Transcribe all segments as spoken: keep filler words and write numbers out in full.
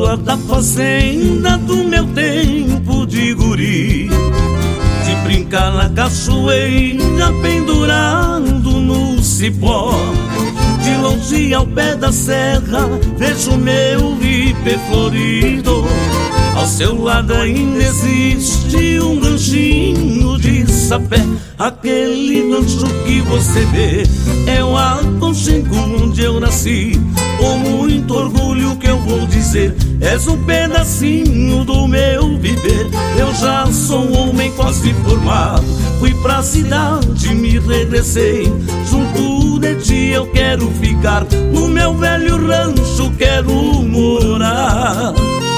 lá da fazenda do meu tempo de guri, de brincar na cachoeira pendurado no cipó. De longe ao pé da serra vejo meu ipê florido. Ao seu lado ainda existe um ranchinho de sapé. Aquele rancho que você vê é o aconchego onde eu nasci. Com muito orgulho que eu vou dizer, és um pedacinho do meu viver. Eu já sou um homem quase formado, fui pra cidade, me regressei. Junto de ti eu quero ficar, no meu velho rancho quero morar.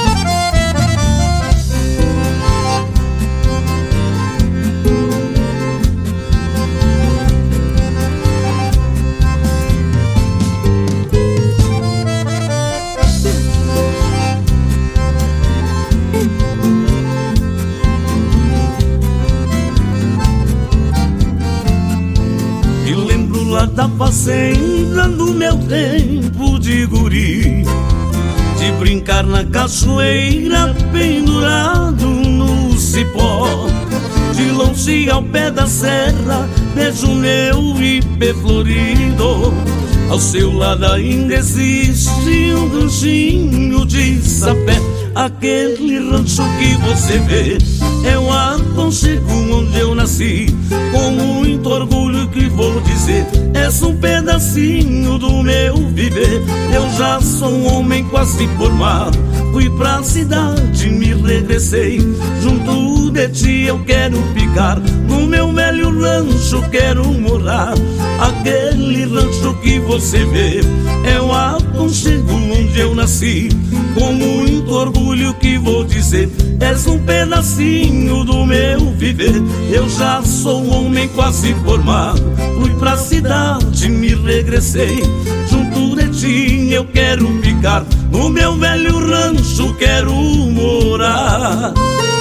Da fazenda do meu tempo de guri, de brincar na cachoeira pendurado no cipó. De longe ao pé da serra vejo meu ipê florido. Ao seu lado ainda existe um ranchinho de sapé. Aquele rancho que você vê é o aconchego onde eu nasci. Com muito orgulho que vou dizer, és um pedacinho do meu viver. Eu já sou um homem quase formado, fui pra cidade, me regressei. Junto de ti eu quero ficar, no meu velho rancho quero morar. Aquele rancho que você vê é o aconchego onde eu nasci. Com muito orgulho que vou dizer, és um pedacinho do meu viver. Eu já sou um homem quase formado, fui pra cidade, me regressei. Junto de ti eu quero ficar, no meu velho rancho quero morar.